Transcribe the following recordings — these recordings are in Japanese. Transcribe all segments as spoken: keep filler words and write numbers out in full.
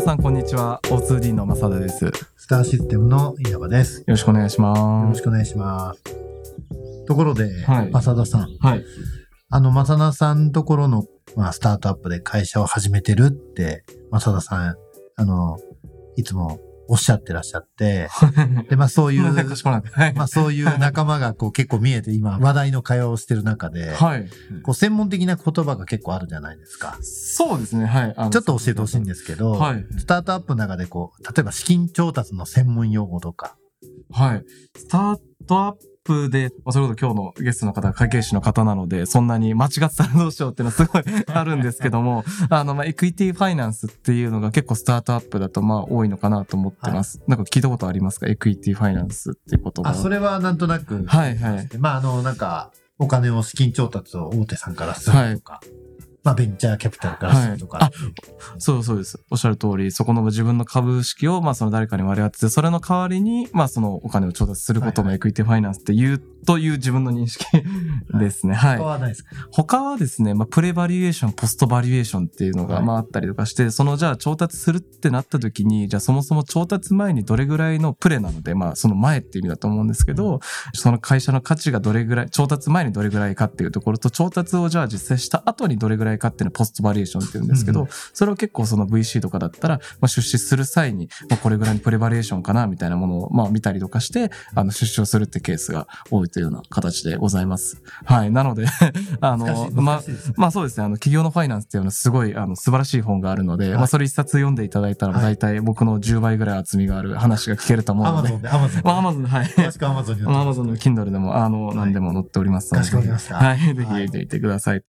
さんこんにちは。 オーツーディー の正田です。 スターシステムの稲葉です。よろしくお願いします。 よろしくお願いします。ところで、はい、正田さん、 はい、 あの正田さんのところの、まあ、スタートアップで会社を始めてるって正田さんあのいつもおっしゃってらっしゃってで、まあ、そういうまあそういう仲間がこう結構見えて今話題の会話をしてる中で、はい、こう専門的な言葉が結構あるじゃないですか。 そうですね、はい、あのちょっと教えてほしいんですけど、はい、スタートアップの中でこう例えば資金調達の専門用語とか、 はい、スタートアップで、それこそ今日のゲストの方が会計士の方なので、そんなに間違ってたらどうしようっていうのはすごいあるんですけども、あの、まあ、エクイティファイナンスっていうのが結構スタートアップだとまあ多いのかなと思ってます。はい、なんか聞いたことありますか？エクイティファイナンスっていう言葉。 あ、それはなんとなく。 はいはい。 まあ、あの、なんか、お金を資金調達を大手さんからするとか。はい、まあ、ベンチャーキャピタルからするとか、はい、 あ、そうそうです。おっしゃる通り、そこの自分の株式を、まあ、その誰かに割り当てて、それの代わりに、まあ、そのお金を調達することもエクイティファイナンスって言うという自分の認識ですね。はい。 他はないですか？ 他はですね、まあ、プレバリュエーション、ポストバリュエーションっていうのが、まあ、あったりとかして、その、じゃあ、調達するってなった時に、じゃあ、そもそも調達前にどれぐらいのプレなので、まあ、その前っていう意味だと思うんですけど、うん、その会社の価値がどれぐらい、調達前にどれぐらいかっていうところと、調達をじゃあ実際した後にどれぐらいかっていうのをポストバリュエーションって言うんですけど、うん、それを結構その ブイシー とかだったら、まあ、出資する際に、まあ、これぐらいのプレバリュエーションかなみたいなものを、まあ、見たりとかして、あの、出資をするってケースが多いというような形でございます。はい。なので、あの、まあ、まあそうですね、あの、企業のファイナンスっていうのはすごい、あの、素晴らしい本があるので、はい、まあ、それ一冊読んでいただいたら、大体僕のじゅうばいぐらい厚みがある話が聞けると思うので。 Amazon で、Amazon で。 まあ、Amazon で、はい。 詳しく Amazon に。 Amazon の Kindle でも、あの、はい、何でも載っておりますので。 かしこまりました。 はい。ぜひ見てみてください。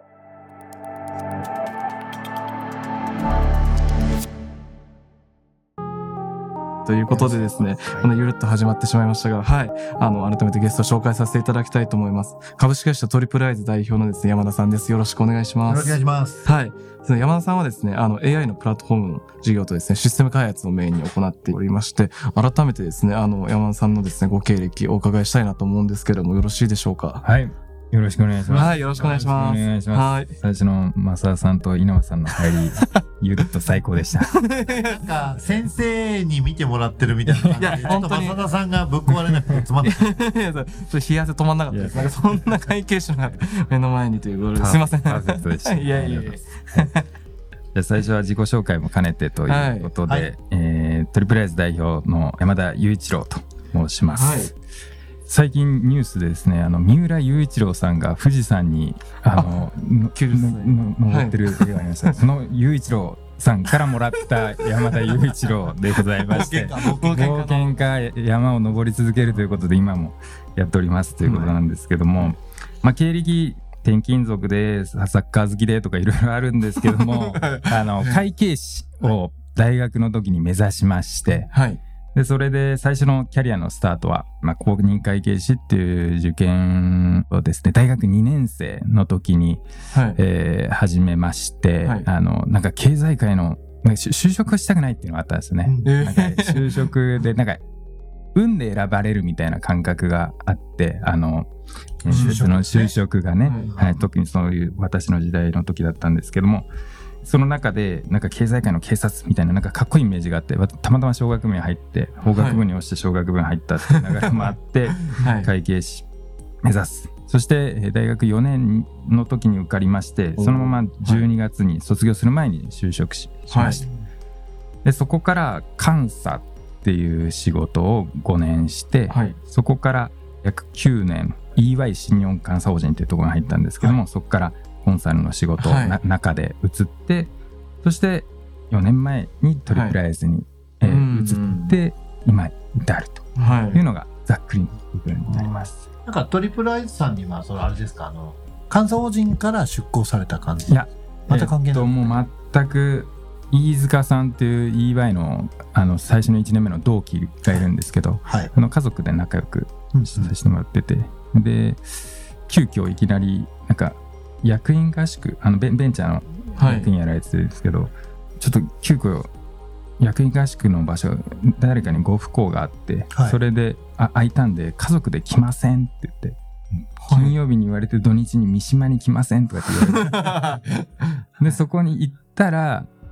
ということでですね、このゆるっと始まってしまいましたが、はい。あの、改めてゲストを紹介させていただきたいと思います。株式会社トリプルアイズ代表のですね、山田さんです。よろしくお願いします。 よろしくお願いします。 はい。その山田さんはですね、あの、エーアイ のプラットフォームの事業とですね、システム開発をメインに行っておりまして、改めてですね、あの、山田さんのですね、ご経歴をお伺いしたいなと思うんですけれども、よろしいでしょうか？ はい。よろしくお願いします。 はい、よろしくお願いします。 お願いします。はい。最初の正田さんと稲葉さんの入り、ゆるっと最高でした。 なんか、先生に見てもらってるみたいな感じで、いや、本当に正田さんがぶっ壊れなくてつまんない。 いや、それ冷や汗止まんなかったです。なんかそんな会計士の目の前にということで、すいません。 パーフェクトでした。 いやいやいや。 じゃあ最初は自己紹介も兼ねてということで、はいはい、えー、トリプルアイズ代表の山田雄一郎と申します。はい、最近ニュースでですね、あの三浦雄一郎さんが富士山にあの登ってる映画がありました。はい、その雄一郎さんからもらった山田雄一郎でございまして、冒険家山を登り続けるということで今もやっておりますということなんですけども、うん、まあ経歴転勤族でサッカー好きでとかいろいろあるんですけどもあの会計士を大学の時に目指しまして、はい、でそれで最初のキャリアのスタートは、まあ、公認会計士っていう受験をですね大学にねん生の時に、はい、えー、始めまして、はい、あのなんか経済界の就職はしたくないっていうのがあったんですよね、うん、なんか就職でなんか運で選ばれるみたいな感覚があってあの就職、の就職がね、はいはい、特にそういう私の時代の時だったんですけども、その中でなんか経済界の警察みたいななんかかっこいいイメージがあって、たまたま商学部に入って法学部に落ちて商学部に入ったっていう流れもあって、はい、会計士目指す。そして大学よねんの時に受かりまして、そのままじゅうにがつに卒業する前に就職 し,、はい、しました。でそこから監査っていう仕事をごねんして、はい、そこから約きゅうねん イーワイ 新日本監査法人というところに入ったんですけども、はい、そこからコンサルの仕事を、はい、中で移って、そしてよねんまえにトリプルアイズに、はい、えー、移って今至るというのがざっくりの部分になります。 なんかトリプルアイズさんにはそれあれですか、あの監査法人から出向された感じ？ いや、 また関係ない、 えー、ともう全く飯塚さんという イーワイ の, あの最初のいちねんめの同期がいるんですけど、はい、あの家族で仲良くさせてもらってて、うん、で急遽いきなりなんか役員合宿、あのベンチャーの役員やられてるんですけど、はい、ちょっと急遽役員合宿の場所誰かにご不幸があって、はい、それであ空いたんで家族で来ませんって言って、はい、金曜日に言われて土日に三島に来ませんとかって言われてでそこに行ったら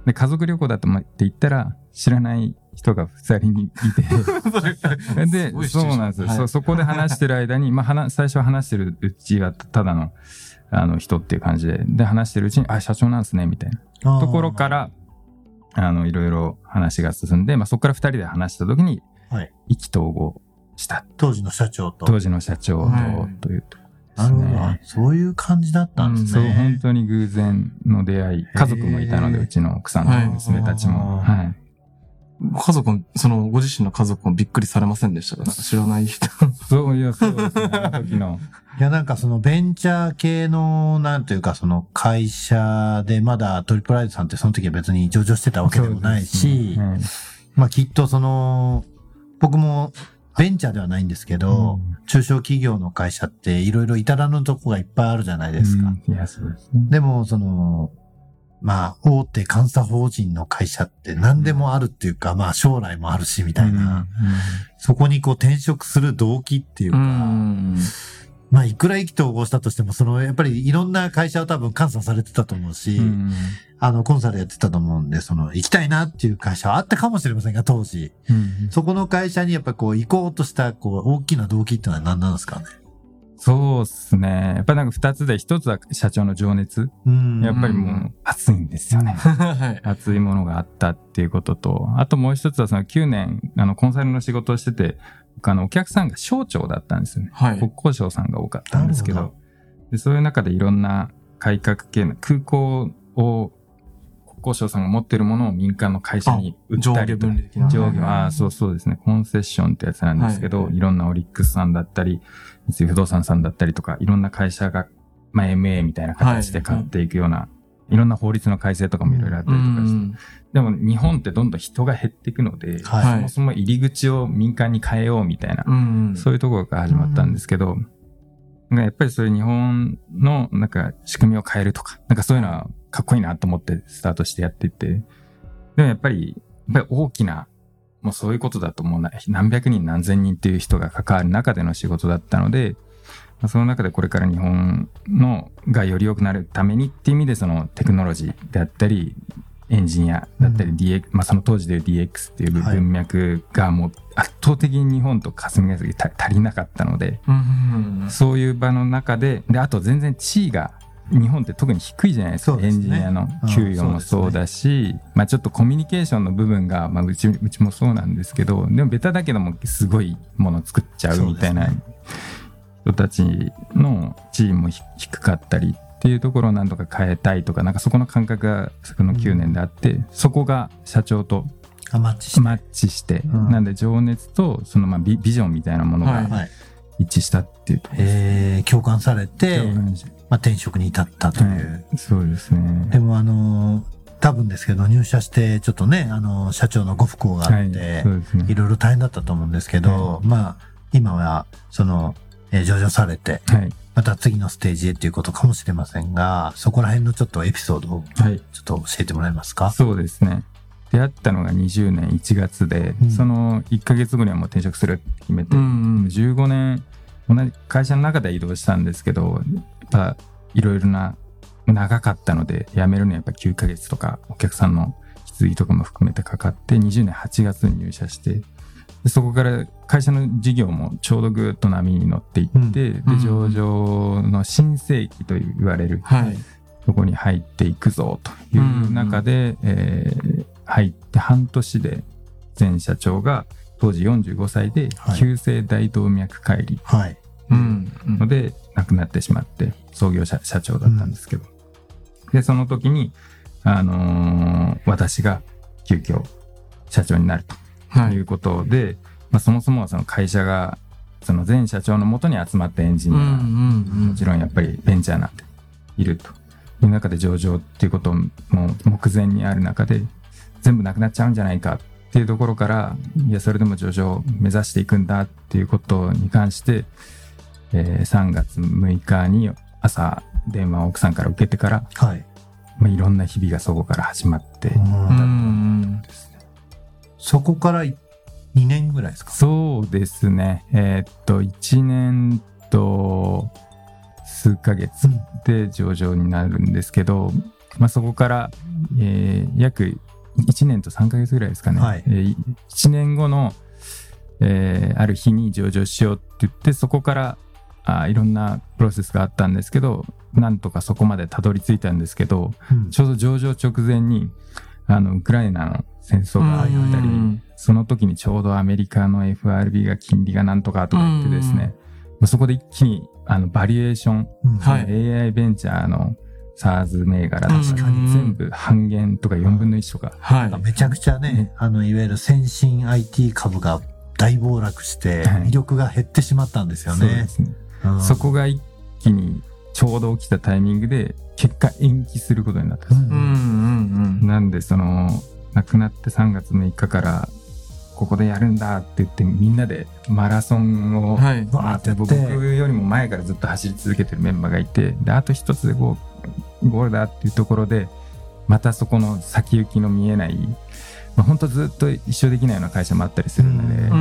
で家族旅行だと思って言ったら知らない人がふたりにいてでそうなんですよ、はい、そ, そこで話してる間に、まあ、最初は話してるうちはただのあの人っていう感じでで話してるうちにあ社長なんですねみたいなところからあのいろいろ話が進んで、まあ、そこからふたりで話した時に意気投合した、はい、 当時の社長と当時の社長と、はい、というとなるほど。そういう感じだったんですね。 うん、そう、本当に偶然の出会い。家族もいたので、うちの奥さんと娘たちも。はい。 家族も、その、ご自身の家族もびっくりされませんでしたか？なんか知らない人。 そう、いや、そうですね。あの時の。 いや、なんかそのベンチャー系の、なんというかその会社で、まだトリプルアイズさんってその時は別に上場してたわけでもないし、ね、まあきっとその、僕も、ベンチャーではないんですけど、うん、中小企業の会社っていろいろ至らぬとこがいっぱいあるじゃないですか。 うん、いや、そうですね。 でも、その、まあ、大手監査法人の会社って何でもあるっていうか、うん、まあ将来もあるし、みたいな、うんうん。そこにこう転職する動機っていうか、うん、まあ、いくら意気投合したとしても、その、やっぱりいろんな会社を多分監査されてたと思うし、うん、あの、コンサルやってたと思うんで、その、行きたいなっていう会社はあったかもしれませんが、当時。うん、そこの会社にやっぱこう、行こうとした、こう、大きな動機ってのは何なんですかね。 そうですね。やっぱりなんか二つで、一つは社長の情熱。うん、やっぱりもう、熱いんですよね。はい、熱いものがあったっていうことと、あともう一つはそのきゅうねん、あの、コンサルの仕事をしてて、あの、お客さんが省庁だったんですよね。はい。国交省さんが多かったんですけど、でそういう中でいろんな改革系の空港を、国交省さんが持ってるものを民間の会社に売ったりとか、上下分離的な。上下、ああ、そうそうですね。コンセッションってやつなんですけど、はい、いろんなオリックスさんだったり、三井不動産さんだったりとか、いろんな会社が、まあ、エムエー みたいな形で買っていくような、はい、いろんな法律の改正とかもいろいろあったりとかして、うん、でも日本ってどんどん人が減っていくので、はい、そもそも入り口を民間に変えようみたいな、うん、そういうところが始まったんですけど、うん、やっぱりそういう日本のなんか仕組みを変えるとか、なんかそういうのはかっこいいなと思ってスタートしてやっていって、でもやっぱり、やっぱり大きな、もうそういうことだと思うな、何百人何千人っていう人が関わる中での仕事だったので、その中でこれから日本のがより良くなるためにっていう意味でそのテクノロジーであったりエンジニアだったり ディーエックス、うん、まあその当時でいう ディーエックス っていう文脈がもう圧倒的に日本と霞が関足りなかったので、うんうんうん、そういう場の中で、であと全然地位が日本って特に低いじゃないですか。ですね、エンジニアの給与もそうだし、ね、まあちょっとコミュニケーションの部分が、まあうち、うちもそうなんですけど、でもベタだけどもすごいもの作っちゃうみたいな人たちの地位も低かったりっていうところを何とか変えたいとか、なんかそこの感覚がそのきゅうねんであって、うん、そこが社長とマッチして、 マッチして、うん、なんで情熱とそのまあ ビ, ビジョンみたいなものが一致したっていうと、はいはい、 えー、共感されて、まあ、転職に至ったという、 はい、そうですね。 でもあの多分ですけど入社してちょっとね、あの社長のご不幸があって、はい、そうですね、いろいろ大変だったと思うんですけど、はい、まあ今はその、えー、上場されて、はい、また次のステージへということかもしれませんが、そこら辺のちょっとエピソードをちょっと教えてもらえますか？ はい、そうですね。出会ったのがにじゅうねんいちがつで、うん、そのいっかげつごにはもう転職するって決めて、うんうん、じゅうごねん同じ会社の中では移動したんですけど、やっぱいろいろな長かったので辞めるのはやっぱきゅうかげつとかお客さんの引き継ぎとかも含めてかかって、にじゅうねんはちがつに入社して、でそこから会社の事業もちょうどぐっと波に乗っていって、うん、で上場の新世紀と言われる、はい、とこに入っていくぞという中で、うんうん、えー、入って半年で前社長が当時よんじゅうごさいで急性大動脈解離、はい、ので亡くなってしまって創業者社長だったんですけど、うん、でその時に、あのー、私が急遽社長になるということで、はい、まあ、そもそもはその会社がその前社長のもとに集まったエンジニア、うんうんうん、もちろんやっぱりベンチャーなんているという中で上場っていうことも目前にある中で全部なくなっちゃうんじゃないかっていうところから、いやそれでも上場を目指していくんだっていうことに関して、えー、さんがつむいかに朝電話を奥さんから受けてから、はい、まあ、いろんな日々がそこから始まっていったんですね。 そこからにねんぐらいですか？ そうですね。えー、っといちねんと数ヶ月で上場になるんですけど、 まあ、そこから、えー、約いちねんとさんかげつぐらいですかね、 はい、 えー、いちねんごの、えー、ある日に上場しようって言って、そこからあいろんなプロセスがあったんですけど、なんとかそこまでたどり着いたんですけど、うん、ちょうど上場直前にあのウクライナの戦争があったり、その時にちょうどアメリカの エフアールビー が金利がなんとかとか言ってですね、そこで一気にあのバリエーション、うんはい、エーアイ ベンチャーの SaaS 銘柄とか全部半減とかよんぶんのいちとか、 はい、めちゃくちゃね、ねあのいわゆる先進 アイティー 株が大暴落して魅力が減ってしまったんですよね。はい、そうですね、うん、そこが一気にちょうど起きたタイミングで結果延期することになったんです、うんうんうん、なんでその亡くなってさんがつむいかからここでやるんだって言ってみんなでマラソンをバーって、僕よりも前からずっと走り続けてるメンバーがいて、であと一つでゴーゴールだっていうところでまたそこの先行きの見えない、まあ、本当ずっと一生できないような会社もあったりするので、うんうんうん、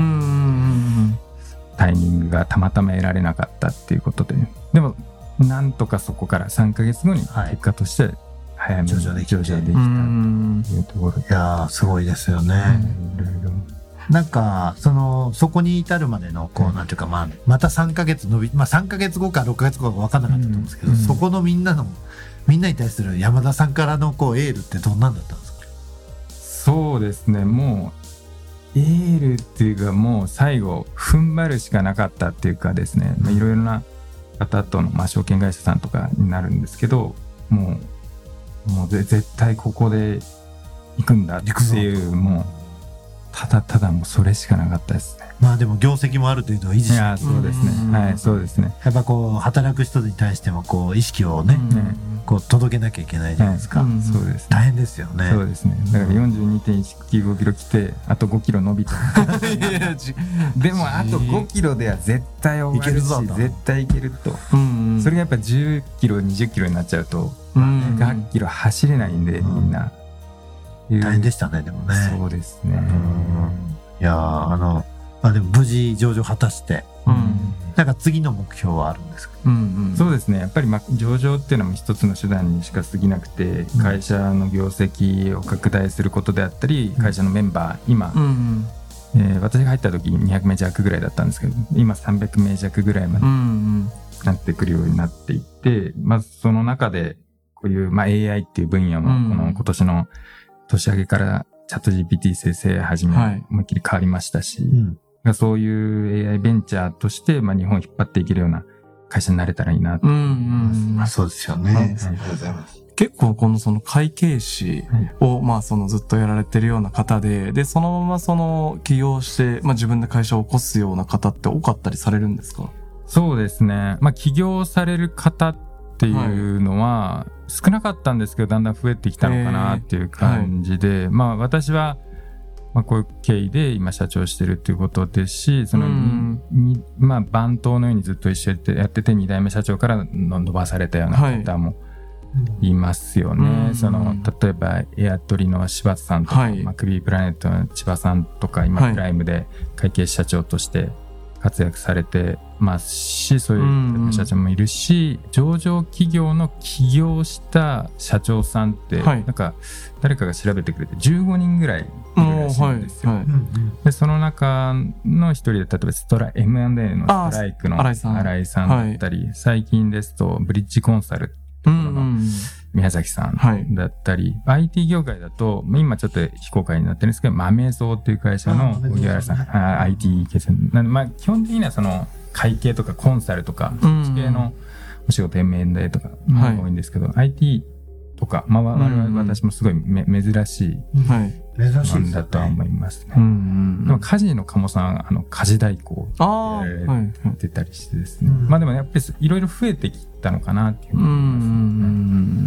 タイミングがたまたま得られなかったっていうことで、でもなんとかそこからさんかげつごに結果として早めに上場できたっていうところ、 いやーすごいですよね、うん、いろいろなんかそのそこに至るまでのこうなんていうか、まあまたさんかげつ伸び、まあさんかげつごかろっかげつごか分かんなかったと思うんですけど、うん、そこのみんなのみんなに対する山田さんからのこうエールってどんなんだったんですか？ そうですね、もうエールっていうかもう最後踏ん張るしかなかったっていうかですね、いろいろな方との、まあ、証券会社さんとかになるんですけど、もうもう絶対ここで行くんだっていう、もうただただもうそれしかなかったですね。 まあでも業績もある程度維持して、いやそうですね、はいそうですね。 やっぱこう働く人に対してもこう意識をね、うん、こう届けなきゃいけないじゃないですか。はい、 そうです、ね、 大変ですよね。 そうですね。だから よんじゅうにてんいちきゅうごキロ来てあとごキロ伸びた。でもあとごキロでは絶対終わるし絶対いけると。うんうん、それがやっぱじゅっキロにじゅっキロになっちゃうと、うん、はちキロ走れないんで、うん、みんな。 大変でしたねでもね。 そうですね。 いやあの、まあ、でも無事上場果たして、うん、なんか次の目標はあるんですか？ うんうん、そうですね、やっぱり、ま、上場っていうのも一つの手段にしか過ぎなくて、うん、会社の業績を拡大することであったり、うん、会社のメンバー今、うんうんえー、私が入った時にひゃくめい弱ぐらいだったんですけど、今さんびゃくめい弱ぐらいまでなってくるようになっていって、うんうん、まずその中でこういう、まあ、エーアイ っていう分野もこの今年の年明けからチャット ジーピーティー 生成始め、はい、思いっきり変わりましたし、うん、そういう エーアイ ベンチャーとして、まあ、日本を引っ張っていけるような会社になれたらいいなと思います。うんうんまあ、そうですよね、はい。ありがとうございます。 結構このその会計士を、まあそのずっとやられてるような方で、で、そのままその起業して、まあ自分で会社を起こすような方って多かったりされるんですか？ そうですね。まあ起業される方っていうのは少なかったんですけど、だんだん増えてきたのかなっていう感じで、はい、まあ私はまあこういう経緯で今社長してるっていうことですし、そのにまあ番頭のようにずっと一緒にやっててに代目社長から伸ばされたような方もいますよね。はい、その例えばエアトリの柴田さんとか、はい、まあ、クビープラネットの千葉さんとか今プライムで会計社長として活躍されてますし、そういう社長もいるし、上場企業の起業した社長さんって、はい、なんか誰かが調べてくれてじゅうごにんぐらいいるらしいんですよ。はいはい、でその中の一人で例えばストラ エムアンドエー のストライクの新井さん、新井さんだったり、はい、最近ですとブリッジコンサルところの宮崎さんだったり、はい、アイティー 業界だと今ちょっと非公開になってるんですけど、豆蔵っていう会社の荻原さん、アイティー 系なんで、まあ基本的にはその会計とかコンサルとかそっち系のお仕事 エムアンドエー とか多いんですけど、はい、アイティー とか、まあ、我々私もすごいめ珍しいなんだとは思いますね。うんうん、でも家事の鴨さん、あの家事代行をやってたりしてですね、はいはい、まあでもやっぱりいろいろ増えてきたのかなっていうふうに思いますね。うん、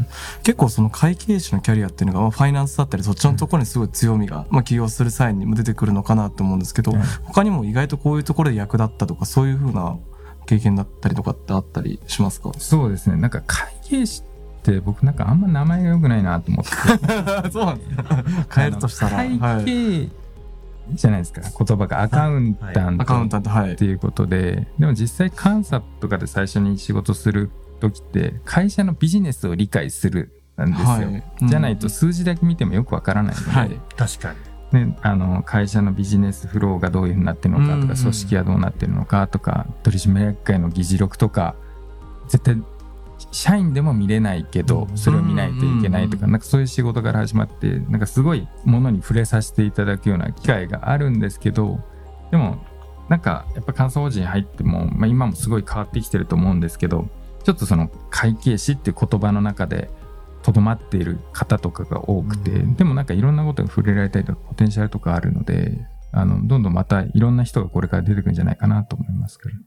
結構その会計士のキャリアっていうのが、まあ、ファイナンスだったりそっちのところにすごい強みが、まあ、起業する際にも出てくるのかなと思うんですけど、はい、他にも意外とこういうところで役立ったとかそういうふうな経験だったりとかってあったりしますか？ そうですね、なんか会計士って僕なんかあんま名前が良くないなと思ってそうなんですか。変えるとしたら会計じゃないですか、言葉がアカウンタントっていうことで、でも実際監査とかで最初に仕事する時って会社のビジネスを理解するなんですよ、はいうん、じゃないと数字だけ見てもよくわからないので、はい、 確かにね、あの会社のビジネスフローがどういうふうになってるのかとか、うんうん、組織はどうなってるのかとか、取締役会の議事録とか絶対社員でも見れないけどそれを見ないといけないとか、なんかそういう仕事から始まって、なんかすごいものに触れさせていただくような機会があるんですけど、でもなんかやっぱ監査法人入っても、まあ、今もすごい変わってきてると思うんですけど、ちょっとその会計士っていう言葉の中でとどまっている方とかが多くて、うん、でもなんかいろんなことが触れられたりとかポテンシャルとかあるので、あのどんどんまたいろんな人がこれから出てくるんじゃないかなと思いますけど。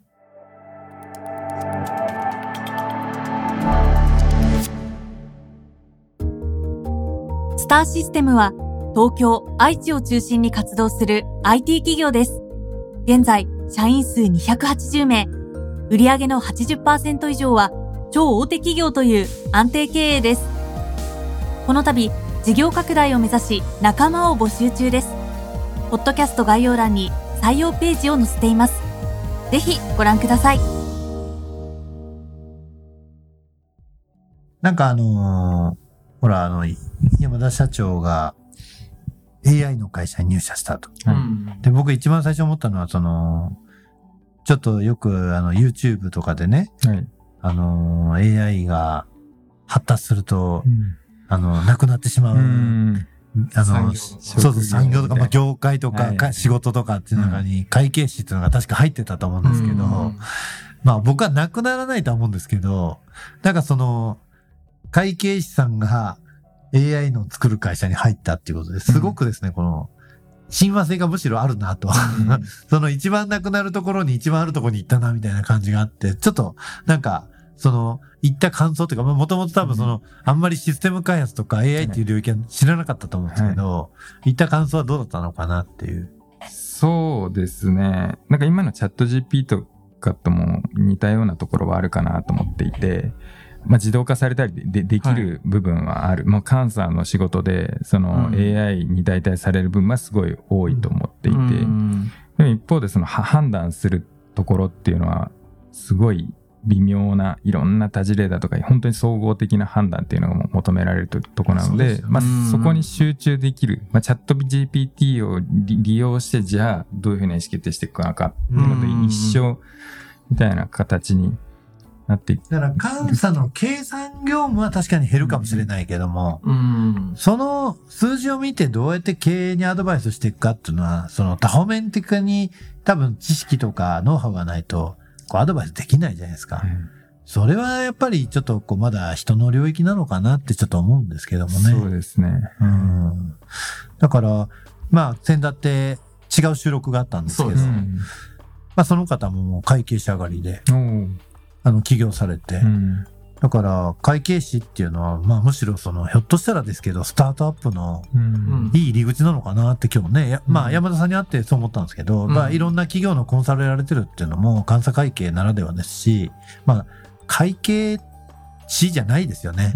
スターシステムは東京、愛知を中心に活動する アイティー 企業です。現在、社員数にひゃくはちじゅうめい、売上の はちじゅっパーセント 以上は超大手企業という安定経営です。この度、事業拡大を目指し仲間を募集中です。ポッドキャスト概要欄に採用ページを載せています。ぜひご覧ください。 なんかあのー、ほらあの、山田社長が エーアイ の会社に入社したと。うん、で、僕一番最初思ったのは、その、ちょっとよくあの YouTube とかでね、はい、あのー、エーアイ が発達すると、うんあの、なくなってしまう。うん、あの、そうそう、産業とか、まあ、業界とか、はい、仕事とかっていう中に、会計士っていうのが確か入ってたと思うんですけど、うん、まあ僕はなくならないとは思うんですけど、なんかその、会計士さんが エーアイ の作る会社に入ったっていうことですごくですね、うん、この、親和性がむしろあるなと。うん、その一番なくなるところに一番あるところに行ったなみたいな感じがあって、ちょっと、なんか、その、言った感想というか、もともと多分その、うん、あんまりシステム開発とか エーアイ っていう領域は知らなかったと思うんですけど、はい、言った感想はどうだったのかなっていう。 そうですね。なんか今のチャット ジーピー とかとも似たようなところはあるかなと思っていて、まあ自動化されたり で, できる部分はある。はい、もう監査の仕事で、その エーアイ に代替される分はすごい多いと思っていて、うん、でも一方でその判断するところっていうのはすごい微妙ないろんな多事例だとか本当に総合的な判断っていうのが求められるところなの で, で、まあ、そこに集中できる、まあ、チャット ジーピーティー を利用してじゃあどういうふうな意思決定していくのかっていうのと一緒みたいな形になっていく。 だから監査の計算業務は確かに減るかもしれないけども、うん、その数字を見てどうやって経営にアドバイスしていくかっていうのはその多方面的に多分知識とかノウハウがないとこうアドバイスできないじゃないですか。うん、それはやっぱりちょっとこうまだ人の領域なのかなってちょっと思うんですけどもね。 そうですね。 うん、だからまあ先だって違う収録があったんですけど、うん、まあその方ももう会計士上がりであの起業されて、うん、だから会計士っていうのはまあむしろそのひょっとしたらですけどスタートアップのいい入り口なのかなって今日ね、うん、まあ山田さんに会ってそう思ったんですけど、うん、まあいろんな企業のコンサルやられてるっていうのも監査会計ならではですし、まあ会計士じゃないですよね、うん、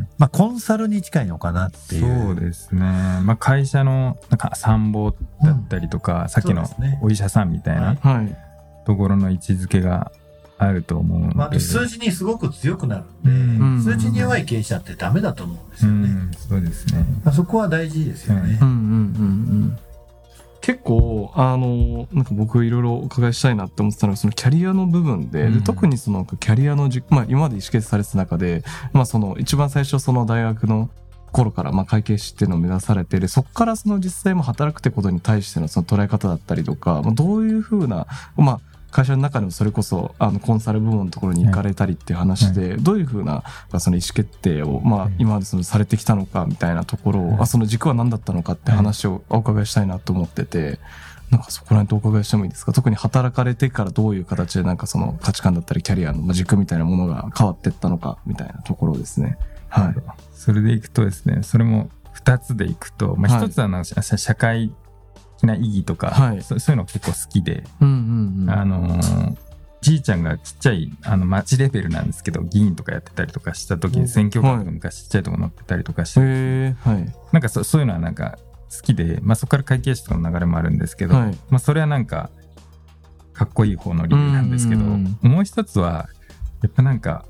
まあコンサルに近いのかなっていう。 そうですね。まあ会社のなんか参謀だったりとか、うん、さっきのお医者さんみたいなところの位置づけがあると思うので、 まあ、数字にすごく強くなるんで、うん、数字に弱い経営者ってダメだと思うんですよね。うん、 そうですね。 まあ、そこは大事ですよね。うんうんうんうん、結構あのなんか僕いろいろお伺いしたいなって思ってたのがそのキャリアの部分 で,、うん、で特にそのキャリアのじ、まあ、今まで意思決定されてた中で、まあ、その一番最初その大学の頃からまあ会計士っていうのを目指されて、でそこからその実際も働くってことに対してのその捉え方だったりとか、まあ、どういうふうな、まあ会社の中でもそれこそあのコンサル部門のところに行かれたりっていう話で、どういうふうなその意思決定をまあ今までそのされてきたのかみたいなところを、あその軸は何だったのかって話をお伺いしたいなと思ってて、なんかそこら辺とお伺いしてもいいですか。特に働かれてからどういう形でなんかその価値観だったりキャリアの軸みたいなものが変わっていったのかみたいなところですね。はい。 それでいくとですね、それもふたつでいくと、まあ、ひとつはなんか社会な意義とか、はい、そ, そういうの結構好きで、うんうんうん、あのー、じいちゃんがちっちゃいあの町レベルなんですけど議員とかやってたりとかした時に選挙カーとか昔ちっちゃいとこ乗ってたりとかして、はい、なんか そ, そういうのはなんか好きで、まあ、そこから会計士とかの流れもあるんですけど、はい、まあ、それはなんかかっこいい方の理由なんですけど、うんうんうん、もう一つはやっぱなんか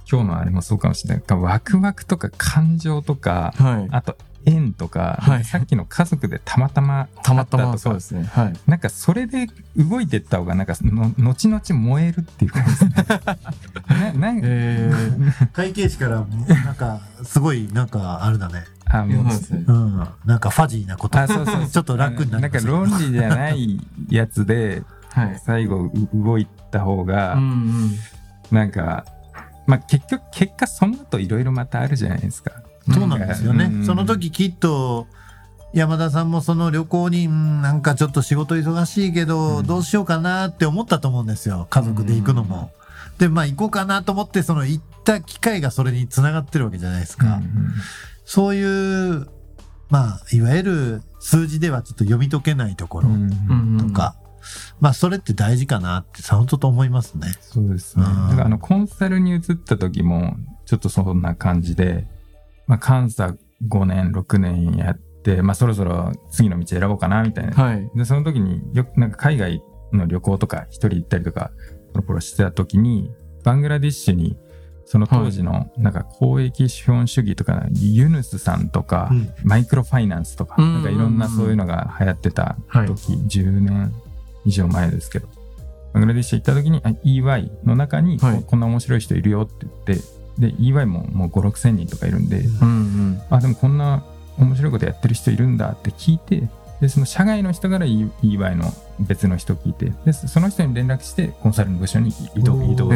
今日のあれもそうかもしれない。ワクワクとか感情とか、はい、あと縁とか、はい、さっきの家族でたまたまたまたまそうですね、はい、 なんかそれで動いていった方がなんかの後々燃えるっていう感じですねなな、 えー、会計士からなんかすごいなんかあれだねあもう、 うん、なんかファジーなことあそうそうちょっと楽になりますなんか論理じゃないやつで最後動いた方が、うんうん、なんかまあ結局結果その後いろいろまたあるじゃないですか。 そうなんですよね、うん、その時きっと山田さんもその旅行になんかちょっと仕事忙しいけど、うん、どうしようかなって思ったと思うんですよ、家族で行くのも、うん、でまあ行こうかなと思ってその行った機会がそれにつながってるわけじゃないですか、うん、そういうまあいわゆる数字ではちょっと読み解けないところとか、まあそれって大事かなってさほんと思いますね。 そうですね、うん、だからあのコンサルに移った時もちょっとそんな感じで、まあ、監査ごねんろくねんやって、まあ、そろそろ次の道選ぼうかなみたいな、はい、でその時によくなんか海外の旅行とか一人行ったりとかポロポロしてた時にバングラディッシュにその当時のなんか公益資本主義とかユヌスさんとか、うん、マイクロファイナンスとか、うん、なんかいろんなそういうのが流行ってた時、はい、じゅうねん以上前ですけどバングラディッシュ行った時に イーワイ の中にこんな面白い人いるよって言って、で イーワイ ももうご、ろくせんにんとかいるんで、うんうん、あでもこんな面白いことやってる人いるんだって聞いて、でその社外の人から イーワイ の別の人聞いて、でその人に連絡してコンサルの部署に移動移動した。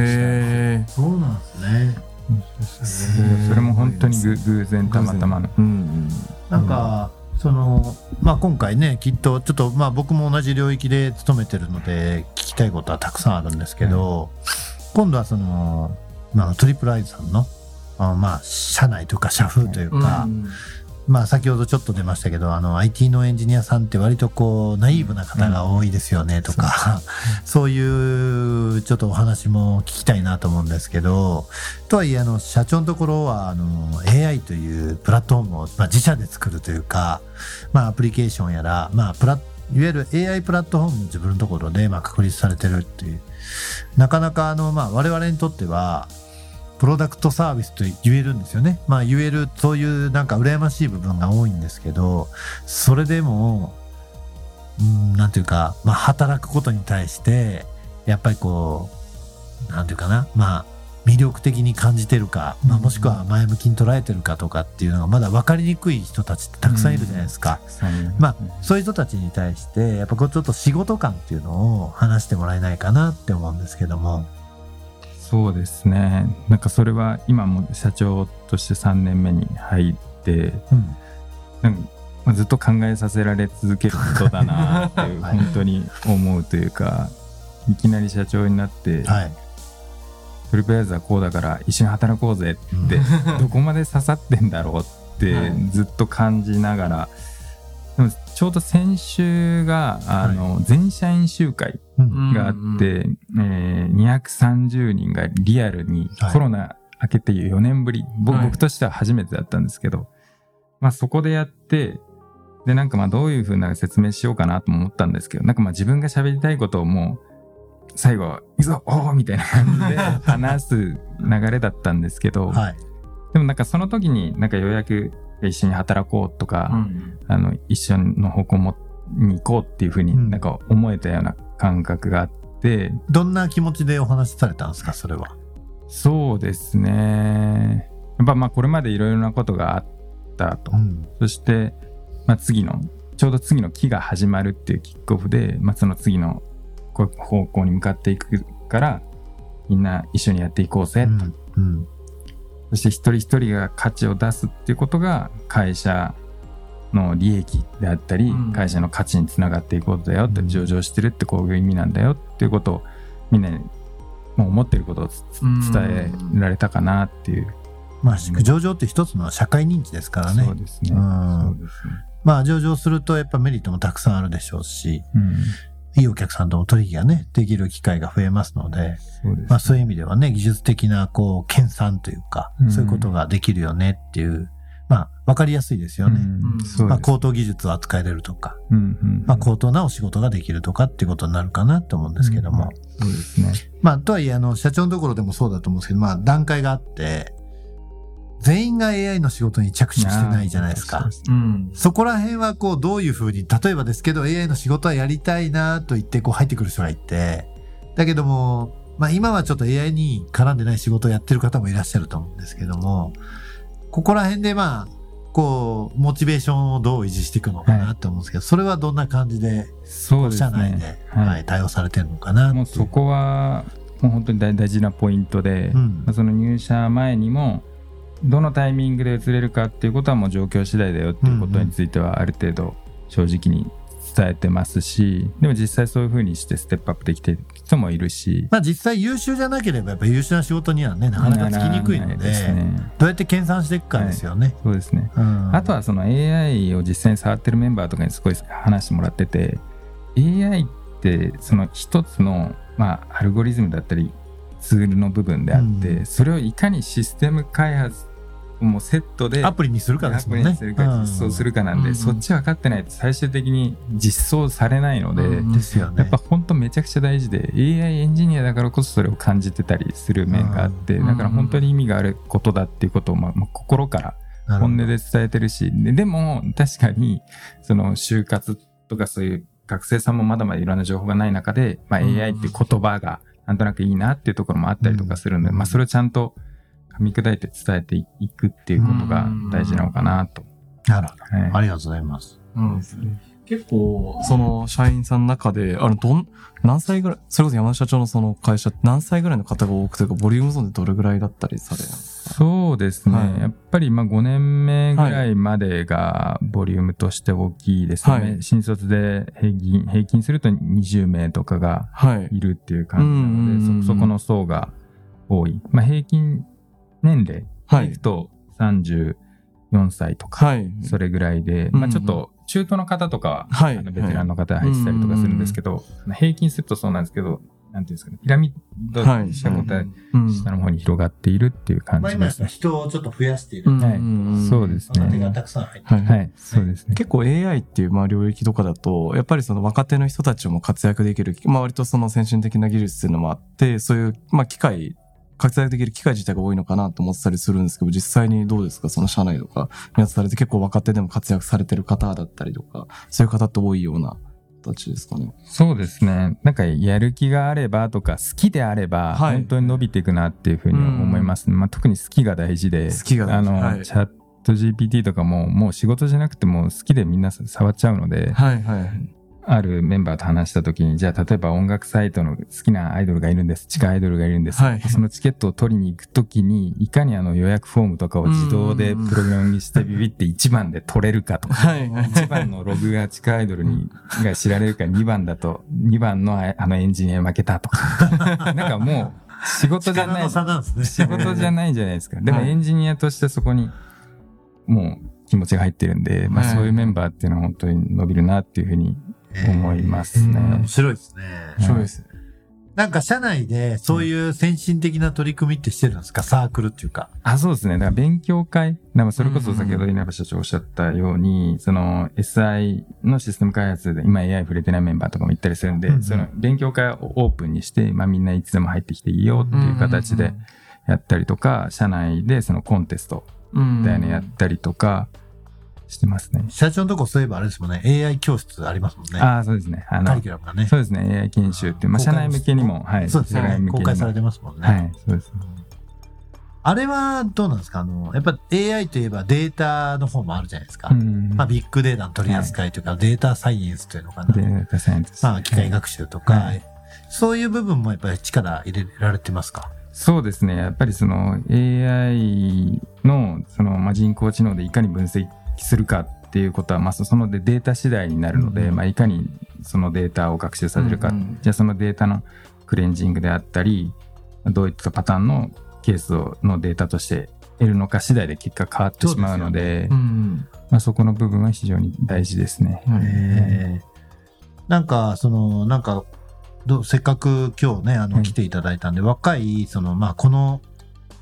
そうなんですね。 それも本当に偶然たまたまの、うんうん、 なんかそのまあ今回ねきっとちょっとまあ僕も同じ領域で勤めてるので聞きたいことはたくさんあるんですけど、うん、今度はそのまあ、トリプルアイズさんのあまあ社内というか社風というか、うん、まあ先ほどちょっと出ましたけどあの アイティー のエンジニアさんって割とこうナイーブな方が多いですよねとか、うん、そういうちょっとお話も聞きたいなと思うんですけど、とはいえあの社長のところはあの エーアイ というプラットフォームを、まあ、自社で作るというか、まあ、アプリケーションやら、まあ、プラいわゆる エーアイ プラットフォームを自分のところでまあ確立されてるっていう、なかなかあのまあ我々にとってはプロダクトサービスと言えるんですよね。まあ言えるそういうなんか羨ましい部分が多いんですけど、それでもうんなんていうかまあ働くことに対してやっぱりこうなんていうかなまあ魅力的に感じてるか、まあ、もしくは前向きに捉えてるかとかっていうのがまだ分かりにくい人たちってたくさんいるじゃないですか、うん、まあそういう人たちに対してやっぱこうちょっと仕事感っていうのを話してもらえないかなって思うんですけども。 そうですね、なんかそれは今も社長としてさんねんめに入って、うん、なんかずっと考えさせられ続けることだなっていう本当に思うというか、いきなり社長になって、はいトリプルアイズはこうだから一緒に働こうぜって、うん、どこまで刺さってんだろうってずっと感じながら、はい、でもちょうど先週があの、はい、全社員集会があって、うんうんえー、にひゃくさんじゅうにんがリアルにコロナ明けてよねんぶり、はい、僕, 僕としては初めてだったんですけど、まあ、そこでやってでなんかまあどういう風な説明しようかなと思ったんですけど、なんかまあ自分が喋りたいことをもう最後はいくぞおーみたいな感じで話す流れだったんですけど、はい、でもなんかその時になんかようやく一緒に働こうとか、うん、あの一緒の方向に行こうっていう風になんか思えたような感覚があって、うん、 どんな気持ちでお話しされたんですかそれは。 そうですね、やっぱまあこれまでいろいろなことがあったと、うん、そしてまあ次のちょうど次の期が始まるっていうキックオフで、まあ、その次の方向に向かっていくからみんな一緒にやっていこうぜと、うんうん、そして一人一人が価値を出すっていうことが会社の利益であったり、うん、会社の価値につながっていくことだよって、うん、上場してるってこういう意味なんだよっていうことをみんなにもう思ってることを伝えられたかなっていう、うん、 まあ上場って一つの社会認知ですからね。 そうですね、うん、そうですね。 まあ上場するとやっぱメリットもたくさんあるでしょうし、うんいいお客さんとも取引がね、できる機会が増えますので、そうですね、まあそういう意味ではね、技術的なこう、研鑽というか、うん、そういうことができるよねっていう、 まあ、わかりやすいですよね。 うん、 まあ、高等技術を扱えれるとか、 うんうん、 まあ、高等なお仕事ができるとかっていうことになるかなと思うんですけども。 うん、そうですね。 まあ、とはいえ、あの、社長のところでもそうだと思うんですけど、まあ、段階があって、全員が エーアイ の仕事に着手してないじゃないですか。 そうですね。うん、 そこら辺は、こう、どういうふうに、例えばですけど、エーアイ の仕事はやりたいなと言って、こう、入ってくる人がいて、だけども、まあ、今はちょっと エーアイ に絡んでない仕事をやってる方もいらっしゃると思うんですけども、ここら辺でまあ、こう、モチベーションをどう維持していくのかなと思うんですけど、はい、それはどんな感じで、 そうですね。 社内で、はいはい、対応されてるのかな。 もうそこは、もう本当に大事なポイントで、うん、その入社前にも、どのタイミングで移れるかっていうことはもう状況次第だよっていうことについてはある程度正直に伝えてますし、でも実際そういう風にしてステップアップできてる人もいるし、 まあ実際優秀じゃなければやっぱ優秀な仕事にはねなかなかつきにくいので、ね、どうやって研鑽していくかですよね。 はい、そうですね、うん、あとはその エーアイ を実際に触ってるメンバーとかにすごい話してもらってて、 エーアイ ってその一つのまあアルゴリズムだったりツールの部分であって、うん、それをいかにシステム開発もうセットでアプリにするかですもんね。 アプリにするか実装するかなんで、うん、そっち分かってないと最終的に実装されないので、うん、ですよね、やっぱ本当めちゃくちゃ大事で エーアイ エンジニアだからこそそれを感じてたりする面があって、うん、だから本当に意味があることだっていうことを、まあ、まあ心から本音で伝えてるし、で、でも確かにその就活とかそういう学生さんもまだまだいろんな情報がない中で、まあ、エーアイ っていう言葉がなんとなくいいなっていうところもあったりとかするので、うん、まあそれをちゃんと噛み砕いて伝えていくっていうことが大事なのかなと。 なるほど、はい。ありがとうございます。 うん、結構、その社員さんの中で、あの、どん、何歳ぐらい、それこそ山田社長のその会社、何歳ぐらいの方が多くて、ボリュームゾーンでどれぐらいだったりされるんですか？ そうですね。はい、やっぱりまあごねんめぐらいまでがボリュームとして大きいですね。はい、新卒で平均、平均するとにじゅうめいとかがいるっていう感じなので、はい、そ、そこの層が多い。まあ平均、年齢でいくとさんじゅうよんさいとか、はい、それぐらいで、まあちょっと中途の方とかは、はい、あのベテランの方が入ってたりとかするんですけど、はい、平均するとそうなんですけど、なんていうんですかね、ピラミッドにしたことは下の方に広がっているっていう感じです。 まあ今人をちょっと増やしている。 はい、そうですね。 若手がたくさん入っている。 はい、はい、そうですね。 結構 エーアイ っていうまあ領域とかだと、やっぱりその若手の人たちも活躍できる、まあ割とその先進的な技術っていうのもあって、そういうまあ機械、活躍できる機会自体が多いのかなと思ってたりするんですけど、実際にどうですか？その社内とか、皆されて結構若手でも活躍されてる方だったりとか、そういう方って多いような形ですかね。 そうですね。なんかやる気があればとか、好きであれば、本当に伸びていくなっていうふうに思いますね。まあ、特に好きが大事で、 好きが大事。 あの、 はい、 チャット ジーピーティー とかも、もう仕事じゃなくても好きでみんな触っちゃうので、 はいはい。 あるメンバーと話した時に、じゃあ例えば音楽サイトの好きなアイドルがいるんです、地下アイドルがいるんです、はい、そのチケットを取りに行く時にいかにあの予約フォームとかを自動でプログラムしてビビっていちばんで取れるかとか、はい、いちばんのログが地下アイドルにが知られるか、にばんだとにばんのあのエンジニア負けたとかなんかもう仕事じゃない、 ね、 仕事じゃないじゃないですか。でもエンジニアとしてそこにもう気持ちが入ってるんで、まあそういうメンバーっていうのは本当に伸びるなっていうふうに思いますね。 面白いですね。 面白いですね。 なんか社内でそういう先進的な取り組みってしてるんですか？サークルっていうか。 あ、そうですね。だから勉強会。だからそれこそ先ほど稲葉社長おっしゃったように、その エスアイ のシステム開発で今 エーアイ 触れてないメンバーとかも行ったりするんで、うんうん、その勉強会をオープンにして、まあみんないつでも入ってきていいよっていう形でやったりとか、社内でそのコンテストみたいなやったりとか、してますね。 社長のとこそういえばあれですもんね。エーアイ 教室ありますもんね。 ああ、そうですね。あの、 カリキュラムがね。 そうですね。エーアイ 研修っていう、まあ、社内向けにも、はい。 そうですね。公開されてますもんね。 はい、そうです、ね。 あれはどうなんですか？あの、やっぱ エーアイ といえばデータの方もあるじゃないですか。まあ、ビッグデータの取り扱いというか、はい、データサイエンスというのかな。 データサイエンス。 まあ、機械学習とか、はい、そういう部分もやっぱり力入れられてますか？ そうですね。やっぱりその エーアイ の、その、まあ、人工知能でいかに分析するかっていうことは、まあ、そのデータ次第になるので、うん、まあ、いかにそのデータを学習させるか、うん、じゃあそのデータのクレンジングであったり、どういったパターンのケースのデータとして得るのか次第で結果変わってしまうので、そ、ねうん、まあ、そこの部分は非常に大事ですね。 うん、えー、なんか、その、なんか、どせっかく今日ね、あの、来ていただいたんで、はい、若い、その、まあ、この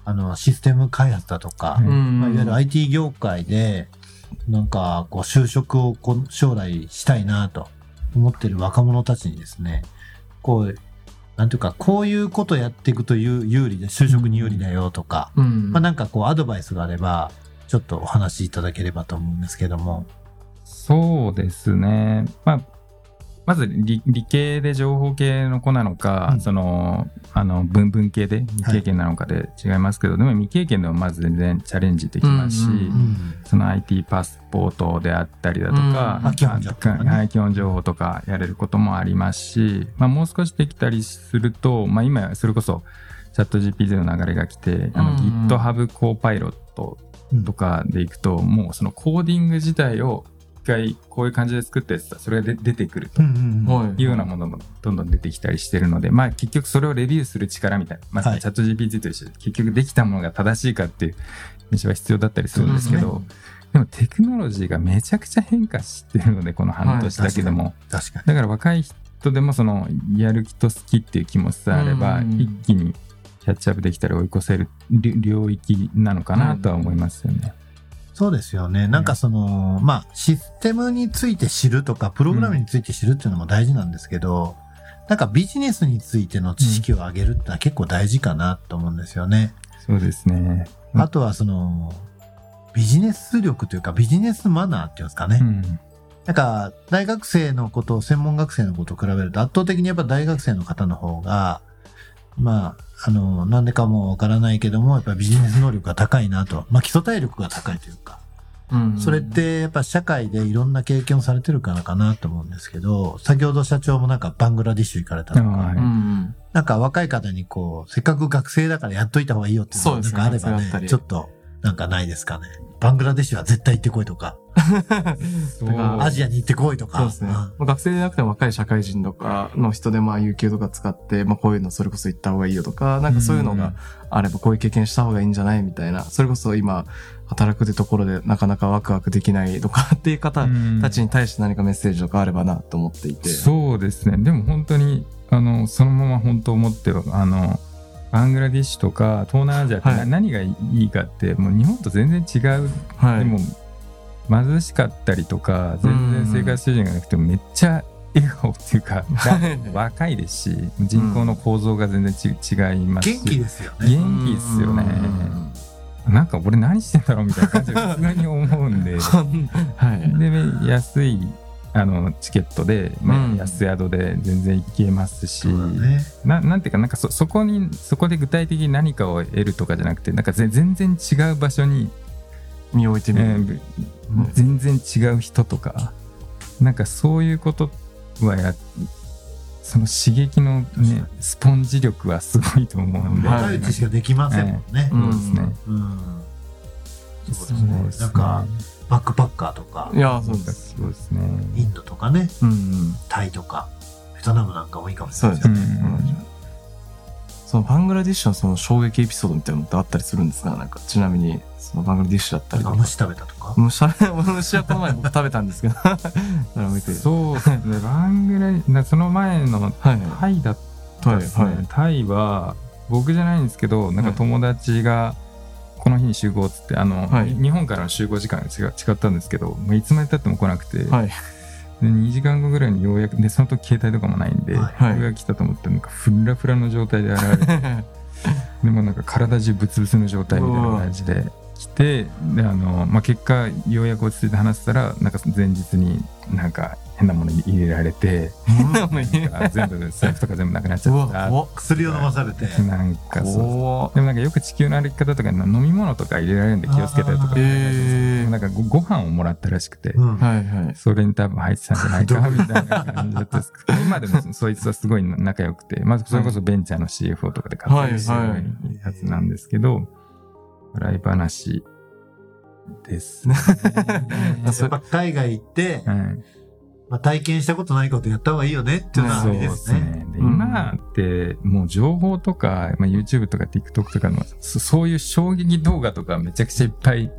あの、システム開発だとか、 うんまあ、いわゆる アイティー 業界で、なんか、こう、就職をこう将来したいなと思ってる若者たちにですね、こう、なんていうか、こういうことやっていくという有利で、就職に有利だよとか、 うんまあなんかこう、アドバイスがあれば、ちょっとお話しいただければと思うんですけども。 そうですね。まあ、まず理、理系で情報系の子なのか、うん、その、あの、文文系で未経験なのかで違いますけど、はい、でも未経験でもまず全然チャレンジできますし、うんうんうん、その アイティー パスポートであったりだとか、 うん、基本情報、ね、 はい、基本情報とかやれることもありますし、まあもう少しできたりすると、まあ今それこそチャット ジーピーティー の流れが来て、あの、うんうん、GitHub コーパイロットとかでいくと、うん、もうそのコーディング自体を一回こういう感じで作ったやつだそれが出てくるというようなものもどんどん出てきたりしてるので、まあ結局それをレビューする力みたいな、まあ、チャット ジーピーティー と一緒で結局できたものが正しいかっていう印象は必要だったりするんですけど、でもテクノロジーがめちゃくちゃ変化してるのでこの半年だけでも、はい、 確かに確かにだから若い人でもそのやる気と好きっていう気持ちさえあれば一気にキャッチアップできたり追い越せる領域なのかなとは思いますよね。 そうですよね。なんかその、うん、まあ、システムについて知るとか、プログラムについて知るっていうのも大事なんですけど、うん、なんかビジネスについての知識を上げるってのは結構大事かなと思うんですよね。 そうですね。 うん、あとはその、ビジネス力というか、ビジネスマナーっていうんですかね。うん、なんか、大学生のことを、専門学生のことを比べると、圧倒的にやっぱ大学生の方の方が、まあ、あの、なんでかもわからないけども、やっぱビジネス能力が高いなと。まあ、基礎体力が高いというか。うんうん、それってやっぱ社会でいろんな経験をされてるからかなと思うんですけど、先ほど社長もなんかバングラディッシュ行かれたとか、はい、なんか若い方にこう、せっかく学生だからやっといた方がいいよっていうのがなんかあればね、ちょっとなんかないですかね。バングラディッシュは絶対行ってこいとか。アジアに行ってこいとか。 そうですね。うん、学生でなくても若い社会人とかの人でまあ有給とか使って、まあこういうのそれこそ行った方がいいよとか、なんかそういうのがあればこういう経験した方がいいんじゃないみたいな。それこそ今働くってところでなかなかワクワクできないとかっていう方たちに対して何かメッセージとかあればなと思っていて。 そうですね。でも本当に、あの、そのまま本当思ってる、あの、バングラディッシュとか東南アジアって、はい、何がいいかってもう日本と全然違う、はい、でも貧しかったりとか全然生活水準がなくてもめっちゃ笑顔っていうか若いですし人口の構造が全然ち、うん、違いますし元気ですよね元気ですよねなんか俺何してんだろうみたいな感じで普通に思うんで、はい、で安いあのチケットで、ねうん、安宿で全然行けますし、ね、な, なんていうかなんか そ, そこにそこで具体的に何かを得るとかじゃなくてなんか全然違う場所に身を置いてみる、えーうん、全然違う人とかなんかそういうことはやその刺激の、ね、スポンジ力はすごいと思うんで若いうちしかできませんもんね、 えー、そうですね、 うんうん、そうですねなんかバックパッカーとかいやそうです、 そうですねインドとかね、うんうん、タイとかベトナムなんかもいいかもしれないですよね、うんうん、 そのバングラディッシュのその衝撃エピソードみたいなのってあったりするんですかなんかちなみにそのバングラディッシュだったりとか虫食べたとか虫虫はこの前僕食べたんですけどそうですねバングラディッシュその前のタイだったですね、はいはい、タイは僕じゃないんですけどなんか友達がこの日に集合っつってあの、はい、日本からの集合時間が違, 違ったんですけどいつまで経っても来なくて、はい、でにじかんごぐらいにようやくでその時携帯とかもないんで、はい、僕が来たと思ったらなんかフラフラの状態で現れてでもなんか体中ブツブツの状態みたいな感じで来てであの、まあ、結果ようやく落ち着いて話したらなんか前日になんか変なもの入れられて全部財布とか全部なくなっちゃった薬を飲まされてなんかそうでもなんかよく地球の歩き方とか飲み物とか入れられるんで気をつけたりとか、えー、なんか ご, ご飯をもらったらしくて、うんはいはい、それに多分入ってたんじゃないかみたいな感じだったんですけど今でもそいつはすごい仲良くてまずそれこそベンチャーの シーエフオー とかで活躍してるやつなんですけど笑い話ですねやっぱ海外行って、はいまあ、体験したことないことやった方がいいよねっていうのはありですね。そうですね。 で、今ってもう情報とか、まあ、YouTube とか TikTok とかのそ、そういう衝撃動画とかめちゃくちゃいっぱい、うん、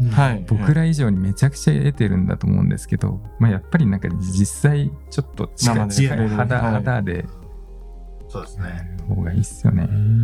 僕ら以上にめちゃくちゃ得てるんだと思うんですけど、まあ、やっぱりなんか実際ちょっと近い肌、肌でそうですね。 方がいいっすよね。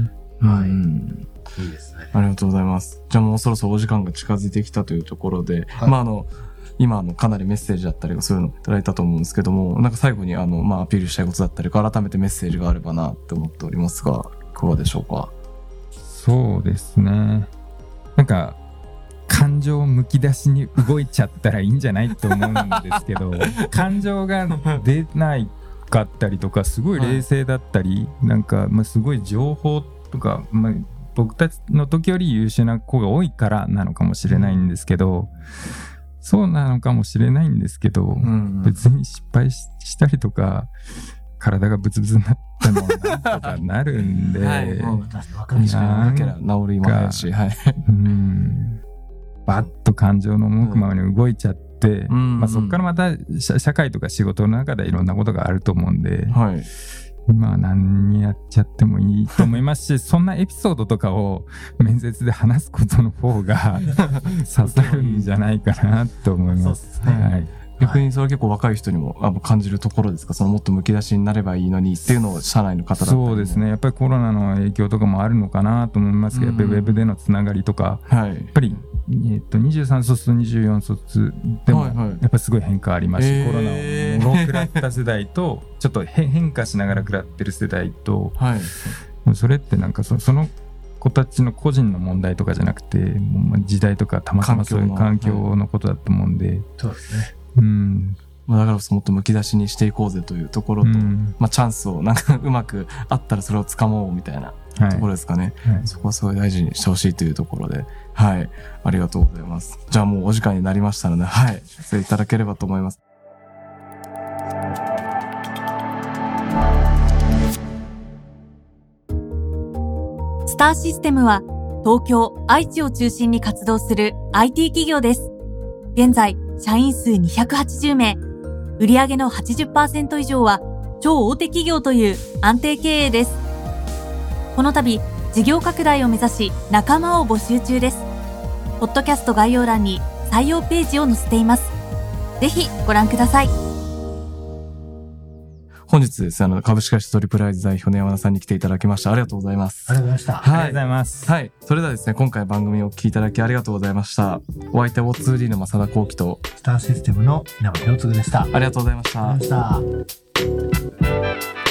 はい。 うんいいですね。 ありがとうございます。じゃあもうそろそろお時間が近づいてきたというところで、はい、まああの、今あのかなりメッセージだったりそういうのをいただいたと思うんですけども、なんか最後にあの、まあアピールしたいことだったり、改めてメッセージがあればなって思っておりますが、いかがでしょうか。 そうですね。なんか、感情むき出しに動いちゃったらいいんじゃないと思うんですけど、感情が出ないかったりとか、すごい冷静だったり、はい、なんか、まあ、すごい情報とか、まあ、僕たちの時より優秀な子が多いからなのかもしれないんですけど、そうなのかもしれないんですけど、うんうん、別に失敗 し, したりとか体がブツブツになってもなんとかなるんで、はい、もうなんか治る今早いし、はい、うん、 バッと感情の向くままに動いちゃって、うんまあ、そこからまた社会とか仕事の中でいろんなことがあると思うんで、はい、今は何やっちゃってもいいと思いますしそんなエピソードとかを面接で話すことの方が刺さるんじゃないかなと思います。 そうですね、はい、逆にそれは結構若い人にもあの感じるところですか。そのもっとむき出しになればいいのにっていうのを社内の方だったり。 そうですね、やっぱりコロナの影響とかもあるのかなと思いますけど、うん、やっぱりウェブでのつながりとか、はい、やっぱりえー、とにじゅうさん卒とにじゅうよん卒でもやっぱりすごい変化ありまして、はいはい、コロナをもろ食らった世代とちょっと変化しながら食らってる世代と、はい、それってなんか そ, その子たちの個人の問題とかじゃなくてもう時代とかたまたまそういう環境のことだと思うんで、はい、 そうですね、 うんだからこそもっとむき出しにしていこうぜというところと、うんまあ、チャンスをなんかうまくあったらそれをつかもうみたいなところですかね、はいはい、そこはすごい大事にしてほしいというところで、はい、ありがとうございます。じゃあもうお時間になりましたので、はい、していただければと思います。 スターシステムは東京、愛知を中心に活動する アイティー 企業です。現在、社員数にひゃくはちじゅうめい、売上の はちじゅっパーセント 以上は超大手企業という安定経営です。この度、事業拡大を目指し仲間を募集中です。ポッドキャスト概要欄に採用ページを載せています。ぜひご覧ください。 本日ですね、あの株式会社トリプライズ代表の山田さんに来ていただきました。ありがとうございます。 ありがとうございました。 はい、ありがとうございます。 はい。それではですね、今回番組をお聞きいただきありがとうございました。お相手は オーツーディー の正田幸喜とスターシステムの稲葉博次でした。 ありがとうございました。 ありがとうございました。